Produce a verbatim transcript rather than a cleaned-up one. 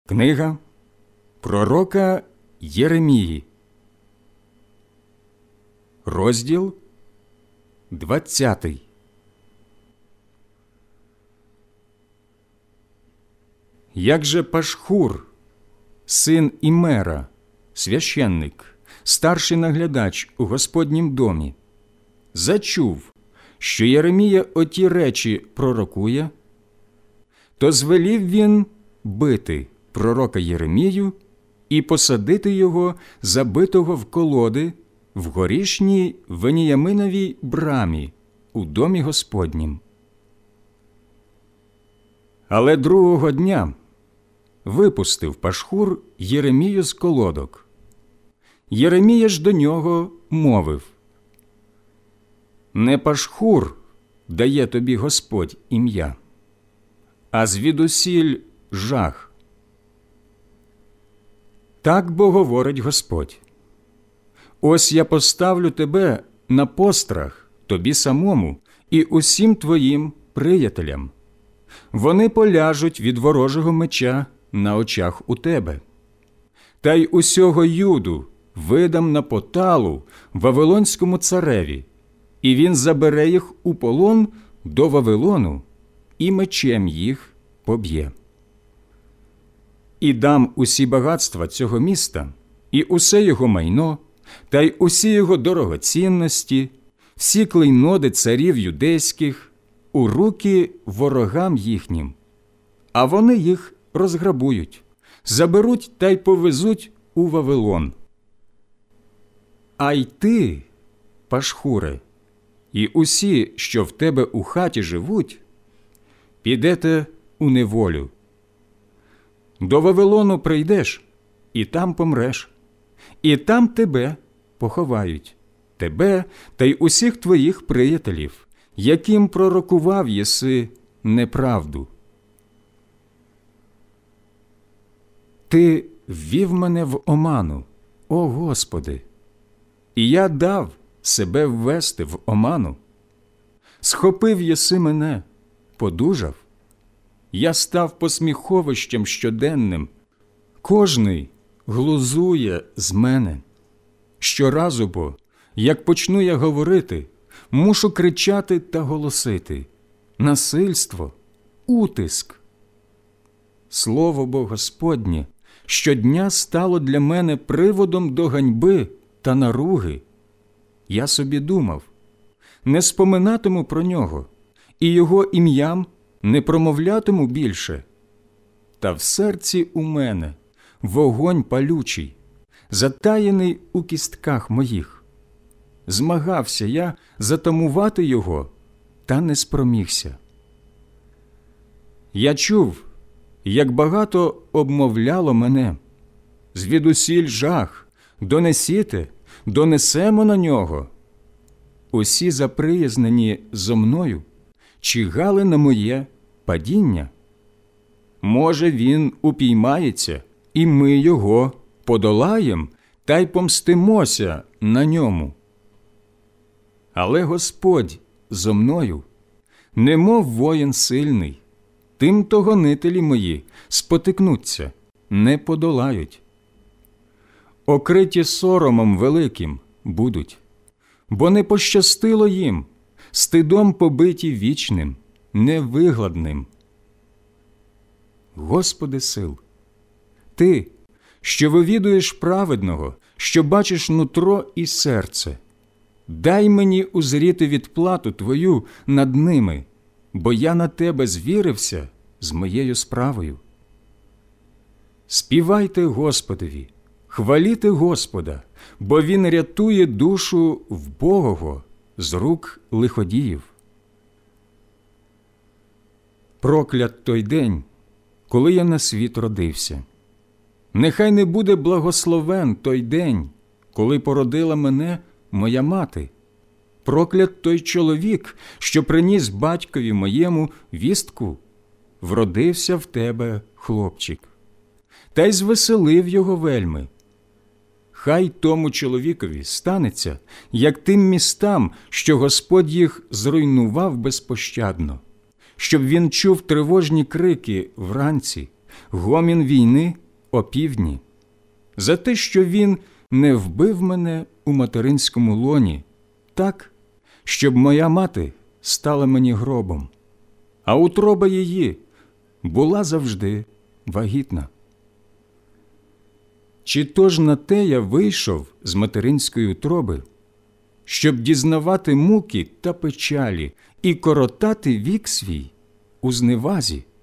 Книга пророка Єремії, розділ двадцятий. Як же Пашхур, син Імера, священник, старший наглядач у Господнім домі, зачув, що Єремія оті речі пророкує, то звелів він бити пророка Єремію і посадити його, забитого в колоди, в горішній Веніяминовій брамі у домі Господнім. Але другого дня випустив Пашхур Єремію з колодок. Єремія ж до нього мовив: «Не Пашхур дає тобі Господь ім'я, а звідусіль жах. Так бо говорить Господь: ось я поставлю тебе на пострах тобі самому і усім твоїм приятелям. Вони поляжуть від ворожого меча на очах у тебе. Та й усього Юду видам на поталу Вавилонському цареві, і він забере їх у полон до Вавилону і мечем їх поб'є. І дам усі багатства цього міста, і усе його майно, та й усі його дорогоцінності, всі клейноди царів юдейських у руки ворогам їхнім, а вони їх розграбують, заберуть та й повезуть у Вавилон. А й ти, Пашхуре, і усі, що в тебе у хаті живуть, підете у неволю. До Вавилону прийдеш, і там помреш, і там тебе поховають, тебе та й усіх твоїх приятелів, яким пророкував єси неправду. Ти ввів мене в оману, о Господи, і я дав себе ввести в оману. Схопив єси мене, подужав. Я став посміховищем щоденним. Кожний глузує з мене. Щоразу бо, як почну я говорити, мушу кричати та голосити. Насильство, утиск. Слово бо Господнє щодня стало для мене приводом до ганьби та наруги. Я собі думав: не споминатиму про нього, і його ім'ям не промовлятиму більше. Та в серці у мене вогонь палючий, затаєний у кістках моїх. Змагався я затамувати його, та не спромігся. Я чув, як багато обмовляло мене. Звідусіль жах, донесіте, донесемо на нього. Усі заприязнені зо мною чигали на моє падіння. Може, він упіймається, і ми його подолаєм та й помстимося на ньому. Але Господь зо мною, немов воїн сильний, тим-то гонителі мої спотикнуться, не подолають. Окриті соромом великим будуть, бо не пощастило їм, стидом побиті вічним, невигладним. Господи сил, Ти, що вивідуєш праведного, що бачиш нутро і серце, дай мені узріти відплату Твою над ними, бо я на Тебе звірився з моєю справою. Співайте Господові, хваліте Господа, бо Він рятує душу вбогого з рук лиходіїв. Проклят той день, коли я на світ родився. Нехай не буде благословен той день, коли породила мене моя мати. Проклят той чоловік, що приніс батькові моєму вістку: вродився в тебе хлопчик. Та й звеселив його вельми. Хай тому чоловікові станеться, як тим містам, що Господь їх зруйнував безпощадно, щоб він чув тривожні крики вранці, гомін війни опівдні, за те, що він не вбив мене у материнському лоні так, щоб моя мати стала мені гробом, а утроба її була завжди вагітна. Чи то ж на те я вийшов з материнської утроби, щоб дізнавати муки та печалі і коротати вік свій у зневазі?